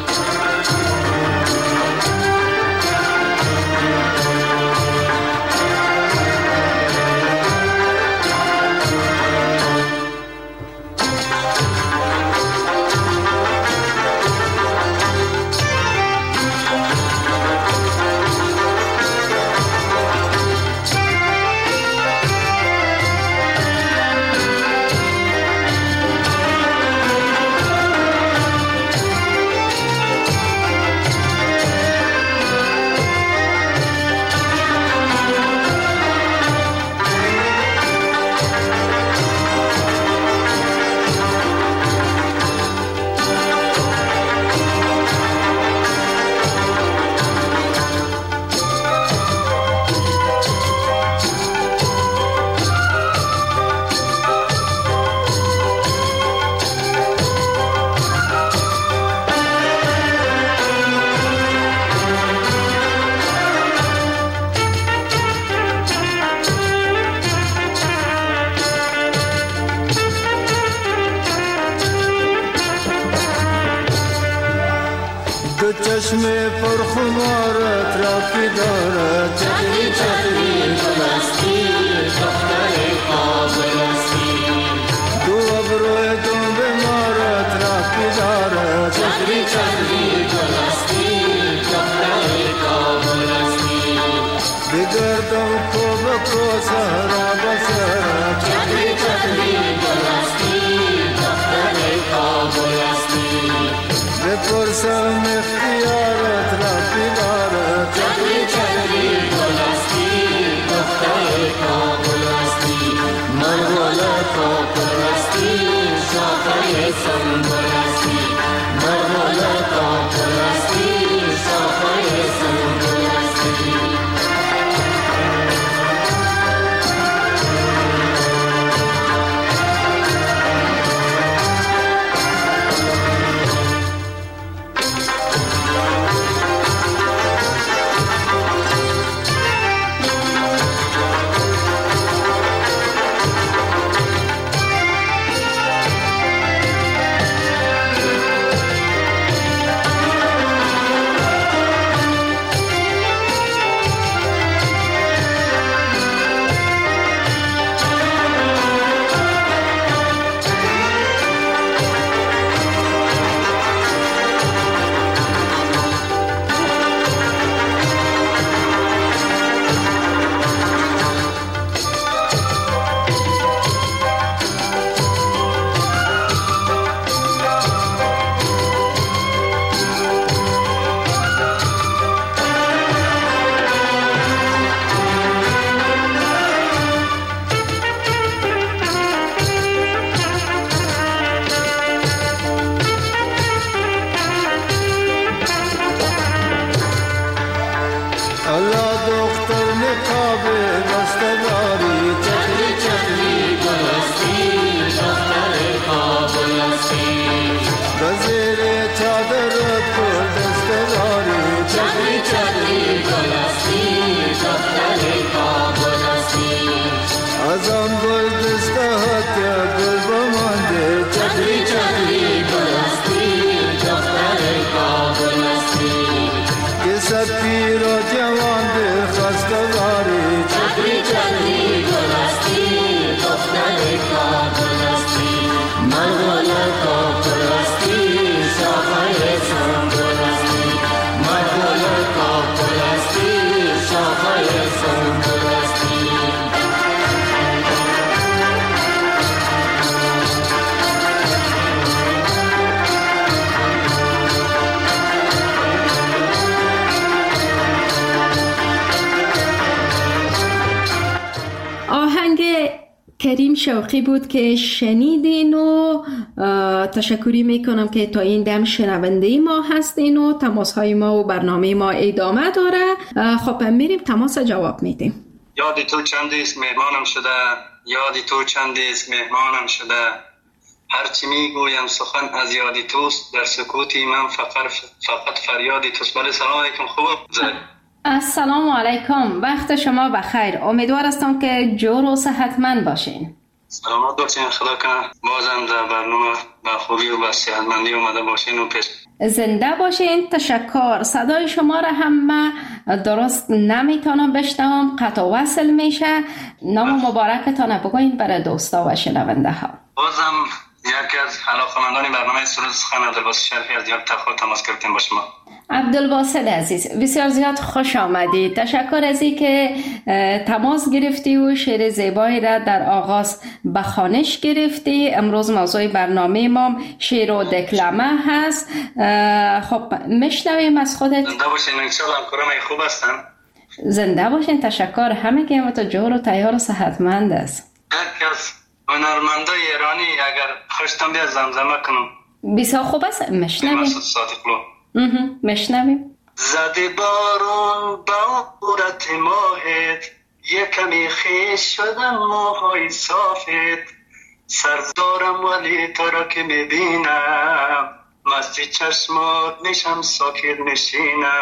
چشم پرخمارت را که دارد
چتری چتری گل هستی دختر کابل هستی
دو ابروی دنب مارت را که دارد
چتری چتری گل هستی دختر کابل هستی
بگردم کو بکو سهرا بسرد
چتری چتری گل هستی دختر کابل هستی
بپرسم اختیارت را که دارد
چتری چتری گل هستی دختر کابل هستی مرغول کابل هستی شاخه سنبل هستی مرغول کابل هستی شاخه سنبل هستی
کریم شوقی بود که شنیدین و تشکری میکنم که تا این دم شنونده ما هستین و تماس های ما و برنامه ما ادامه داره. خب میریم تماس جواب میدیم.
یادی تو چندیست مهمانم شده، یادی تو چندیست مهمانم شده، هرچی میگویم سخن از یادی توست، در سکوتی من فقط فریادی توست. بله سلام علیکم. خوب
السلام علیکم، وقت شما بخیر. امیدوار هستم که جور و صحتمند باشین.
سلامت باشین، خدا کنه بازم در برنامه با خوبی و با صحتمندی اومده باشین و پیش.
زنده باشین. تشکر. صدای شما را هم من درست نمیتونم بشنوم، قطع و وصل میشه. نام مبارکتان بگوین برای دوستا و شنونده ها.
بازم یکی از علاقه‌مندان برنامه سرود سخن عبدالباسط شرفی از دیار تخت تماس گرفتیم با شما.
عبدالباسط عزیز بسیار زیاد خوش آمدید. تشکر از این که تماس گرفتی و شعر زیبایی را در آغاز به خوانش گرفتی. امروز موضوع برنامه ما شعر و دکلمه هست. خب میشنویم از خودت.
زنده باشین، انشالله همکارم خوب هستن.
زنده باشین. تشکر. همه که تو جور و تیار و صحتمند است.
یکی از هنرمندای ایرانی اگر خوشتم بیاد زمزمه کنم.
بسیار خوب است. میشنویم. میشنویم.
زده بارون با عورت ماهت، یکمی خیش شدم موهای صافت، سردارم ولی تو را که میبینم، مستی چشمات میشم ساکت نشینم،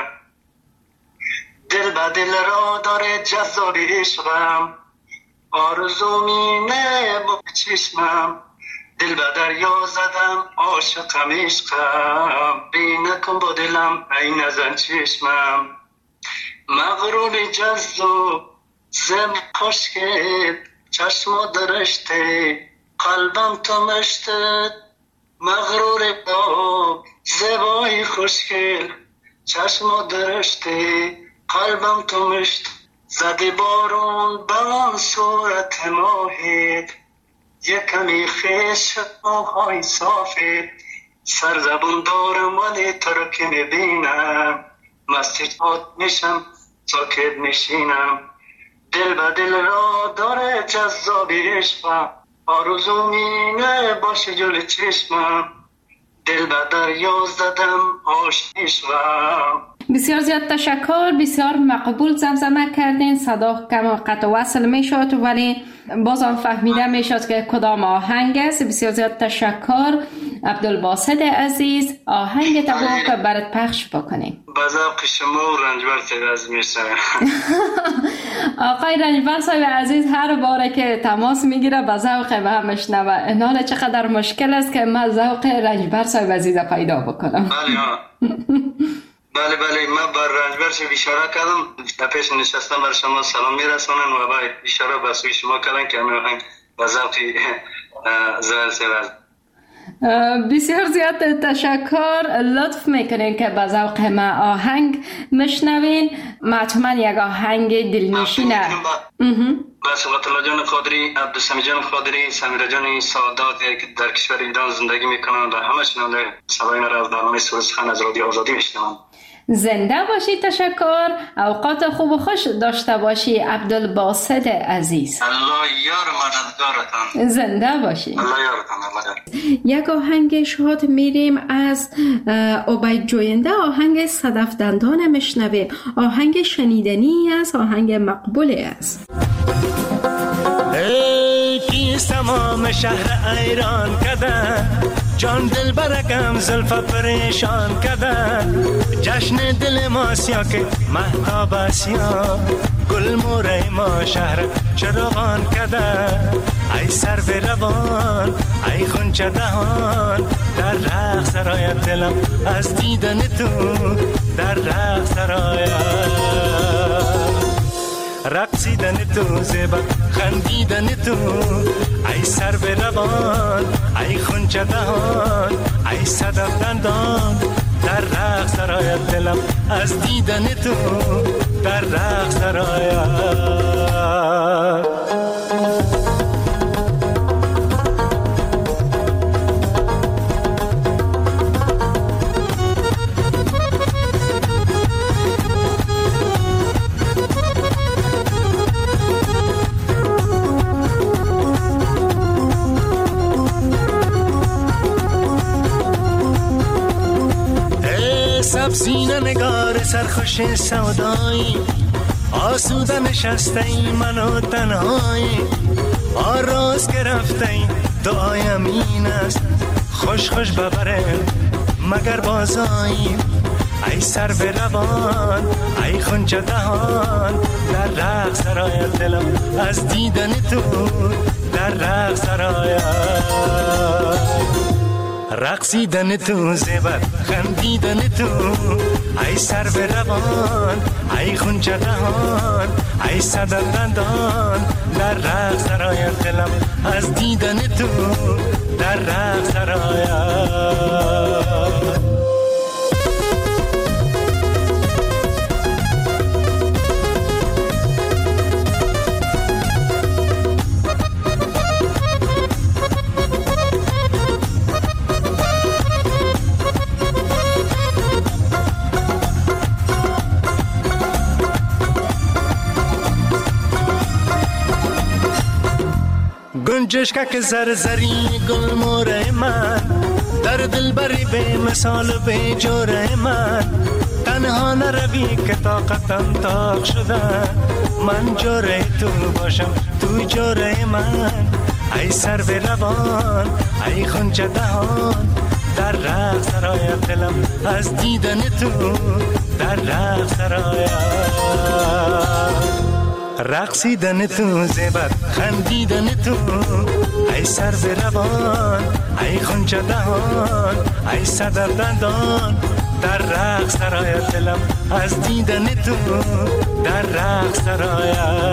دل به دل را داره جذاب عشقم، آرزو مینه با چشمم، دل به دریا زدم عاشقم عشقم، بی نکن با دلم ای نزن چشمم، مغرور جذاب زم خوشگل چشم درشته قلبم تو مشته، مغرور با زبای خوشگل چشم درشته قلبم تو مشته، زده بارون بلان صورت ماهت، یکمی خیش موهای صافت، سرزبون دارم ولی تو رو که میبینم، مسجد میشم ساکت میشینم، دل به دل را داره جذاب عشقم، آرزو مینه باشه جلو چشمم، دل به دریا زدم عاشقم.
بسیار زیاد تشکر. بسیار مقبول زمزمه کردین. صدا کم قطع وصل می شد ولی بازم فهمیده می شد که کدام آهنگ است. بسیار زیاد تشکر عبدالباسط عزیز. آهنگ تبا که برات پخش بکنیم.
با ذوق شما و رنجبر صاحب عزیز میشنم.
آقای رنجبر صاحب عزیز هر باره که تماس میگیره با ذوق به میشنوه. این حال چقدر مشکل است که من ذوق رنجبر صاحب عزیز پیدا بکنم.
بله من بر رنجبر شب اشاره کردم، در پیش نشستم بر شما سلام میرسونن و باید اشاره به سوی شما کردن که همه آهنگ با ذوقی زهر سوال.
بسیار زیاد تشکر. لطف میکنین که با ذوق ما آهنگ مشنوین. مطمئن یک آهنگ دلنشینه.
با صفت الله جان خادری، عبدالسمی جان خادری، سمیرا جان سعادت که در کشور ایران زندگی میکنن و همه شنونده صدای ما را از برنامه سرود سخن از رادیو آزادی میشنوند.
زنده باشی. تشکر. اوقات خوب و خوش داشته باشی عبدالباسط عزیز.
الله یار مددگارتان.
زنده باشی.
الله یارتان.
یک آهنگ شاد میریم از عبید جوینده. آهنگ صدف دندان مشنویم. آهنگ شنیدنی است، آهنگ مقبولی است.
ای کیست تمام شهر ایران کده، جان دل برکم زلف پریشان کده، جشن دل ما سیا که مهتاب سیا، گل موره ما شهر چراغان کده، ای سر به روان ای خونچه دهان، در رقص سرایت دلم از دیدن تو، در رقص سرایت رقصیدن تو، زیبا خندیدن تو، ای سر به روان ای خونچه دهان، ای صدف دندان، در رقص سرایت دلم از دیدن تو، در رقص سرایت.
سینه نگار سرخوش سودایی، آسوده نشسته ای منو تنهایی، آراز گرفته ای دعایم این است، خوش خوش ببره مگر بازایی. ای سر به روان ای خونچه دهان، در رقص سرای دلم از دیدن تو، در رقص سرای رقصیدن تو، زیبت خندیدن تو. ای سر به روان ای خونچه دهان، ای صدر دندان، در رقص سرای دلم از دیدن تو، در رقص سرای. گنجشکک زرزری گل موره من، در دل بری به مثال به جوره من. تنها نروی که طاقتم تاق شده، من جوره تو باشم تو جوره من. ای سر به روان ای خونچه دهان، در رقص سرای دلم از دیدن تو، در رقص سرای رقصیدن تو، زیبت خندیدن تو. ای سر به روان ای خونچه دهان، ای صدر دندان، در رقص سرای دلم از دیدن تو، در رقص سرای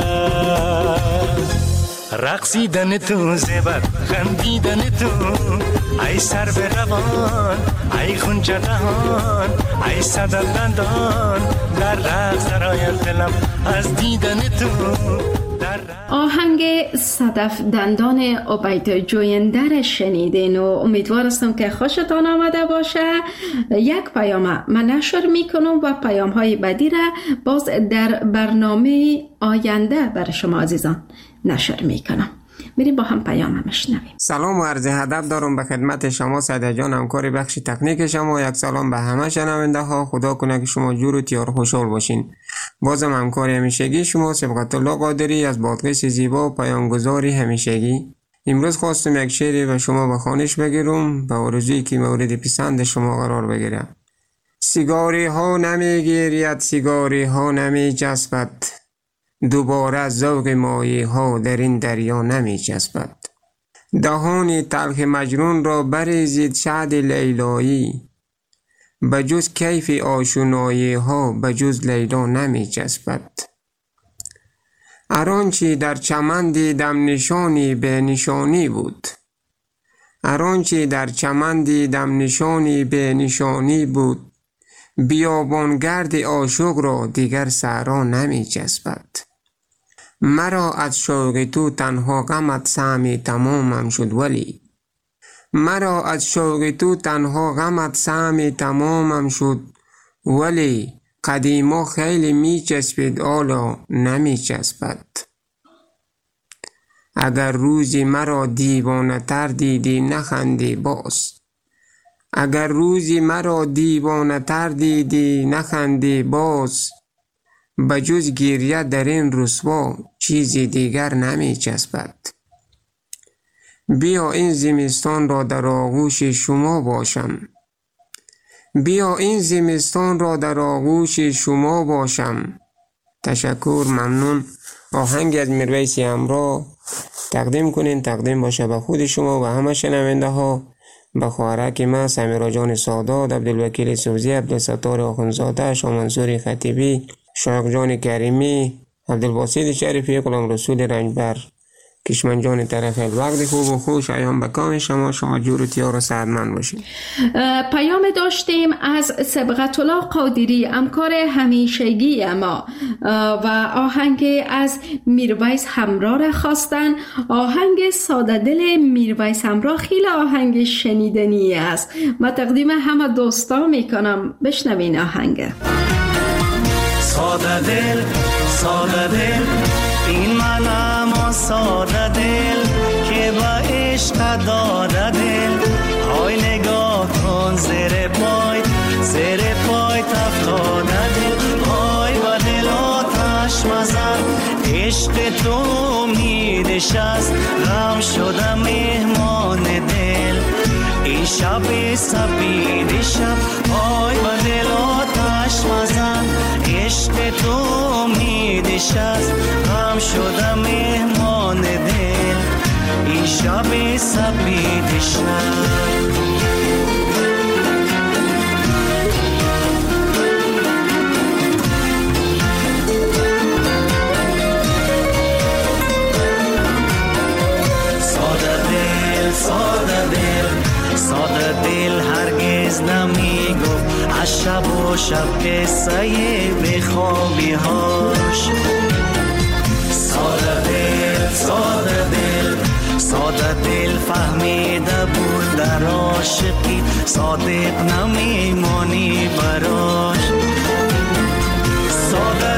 رقصیدن تو، زیبت خندیدن تو. ای سر به روان ای خونچه دهان، ای صدر دندان، در رقص سرای دلم از دیدن تو.
آهنگ صدف دندان عبید جویندر شنیدین و امیدوار هستم که خوشتان آمده باشه. یک پیام من نشر میکنم و پیام های بعدی را باز در برنامه آینده برای شما عزیزان نشر میکنم. میریم با هم پیام میشنویم.
سلام و عرض ادب دارم به خدمت شما سعید جان، همکار بخش تکنیک شما. یک سلام به همه شنونده ها. خدا کنه که شما جور و تیار خوشحال باشین. بازم همکار همیشگی شما سبقت الله قادری از بادغیس زیبا و پیامگذاری همیشگی. امروز خواستم یک شعری به شما به خوانش بگیرم به آرزویی که مورد پسند شما قرار بگیره. سیگاری ها نمیگیرید، سیگاری ها نمی جذبد، دوباره ذوق مایه ها در این دریا نمی جذبد. دهان تلخ مجنون را بریزید شهد لیلایی، بجز کیف آشنایی ها بجز لیلا نمی جذبد. ارانچی در چمن دیدم نشانی به نشانی بود، ارانچی در چمن دیدم نشانی به نشانی بود، بیابانگرد عاشق را دیگر صحرا نمی جذبد. مرا از شوق تو تنها غمت سهمی تمامم شد ولی، مرا از شوق تو تنها غمت سهمی تمامم شد ولی، قدیما خیلی می چسبید حالا نمی چسبد. اگر روزی مرا دیوانه تر دیدی نخندی باز، اگر روزی مرا دیوانه تر دیدی نخندی باز، بجز گریه در این رسوا چیزی دیگر نمی چسبد. بیا این زمستان را در آغوش شما باشم، بیا این زمستان را در آغوش شما باشم. تشکر، ممنون. آهنگ از میرویس همراه تقدیم کنین، تقدیم باشه به خود شما و همه شنونده ها، به خواهرک ما سمیرا جان سادات، عبدالوکیل سوزی، عبدالستار آخونزاده، شاه منصور خطیبی، شایق جان کریمی، عبدالباسط شریفی، غلام رسول رنجبر، کشمن جان طرف الوقت خوب و خوش ایام بکام شما جور و تیار و سعدمند باشید.
پیام داشتیم از سبقت الله قادری، همکار همیشگی ما، و آهنگ از میرویس همراه را خواستن. آهنگ ساده دل میرویس همراه خیلی آهنگ شنیدنی است. من تقدیم همه دوستا میکنم، بشنوین آهنگ.
ساده دل، ساده دل، این منم ساده دل که با عشق داده دل. های نگاه کن زیر پای تو می نشست غم شدم مهمان دل این شب سپید شب آی با دل آتش مزن عشق تو می نشست غم شدم مهمان دل این شب سپید شب ساده دل هرگز نمی گفت از شب و شب قصه بخوابی هاش ساده دل فهمیده بود در عاشقی صادق نمیمانی براش ساده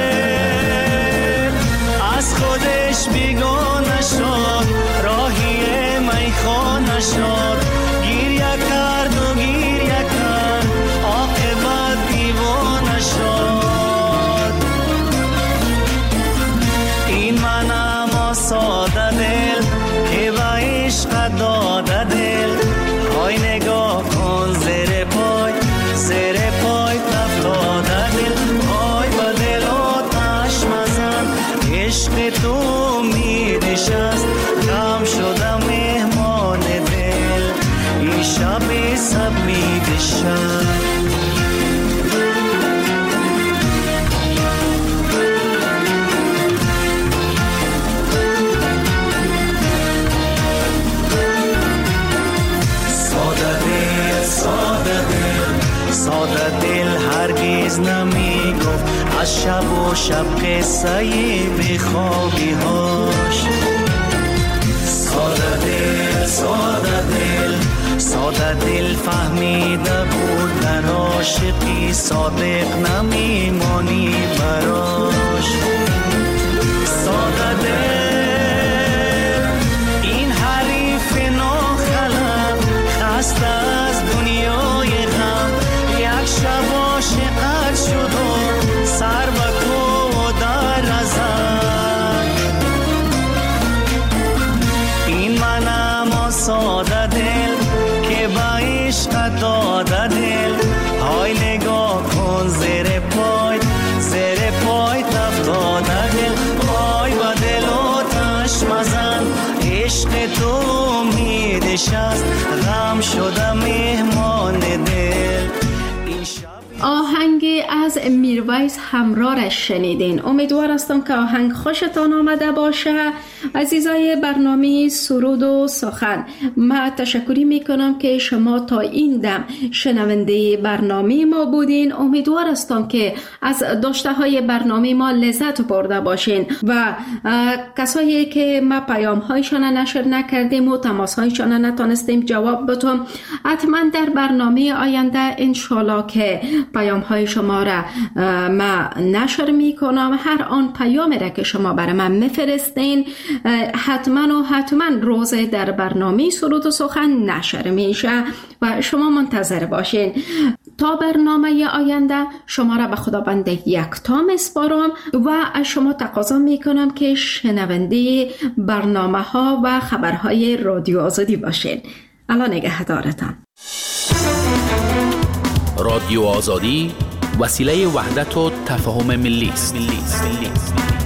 دل از خودش بیگانه شد راهی میخانه شد گریه کرد عاقبت دیوانه شد این منم ساده دل که با عشق داده دل های نگاه کن زیر پای افتاده دل های با دل آتش مزن عشق تو می نشست غم شدم مهمان دل این شب سپید شب ساده دل هرگز نمی گفت از شب و شب قصه بخوابی هاش ساده دل فهمیده بود در عاشقی صادق نمیمانی براش ساده دل این حریف ناخلق خسته از دنیای غم یک شب عاشقت شد و سر به کو در نزد این منم ساده دل که با عشق داده دل های نگاه کن زیر پای افتاده دل های با دل آتش مزن عشق تو می نشست غم شدم مهمان دل
آهنگ از میرویس همرارش شنیدین. امیدوار هستم که آهنگ خوشتان آمده باشه. عزیزای برنامه سرود و سخن، من تشکری میکنم که شما تا این دم شنونده برنامه ما بودین. امیدوار هستم که از داشته های برنامه ما لذت برده باشین و کسایی که ما پیام هایشان نشر نکردیم و تماس هایشان نتونستیم جواب بدیم، حتما در برنامه آینده انشالله که پیام های شما را ما نشر میکنم. هر آن پیامی را که شما برای من میفرستین حتما روز در برنامه سرود و سخن نشر میشه و شما منتظر باشین. تا برنامه آینده شما را به خداوند یکتا میسپارم و از شما تقاضا میکنم که شنونده برنامه ها و خبرهای رادیو آزادی باشین. الان نگهدارتان.
رادیو آزادی وسیله وحدت و تفاهم ملی است.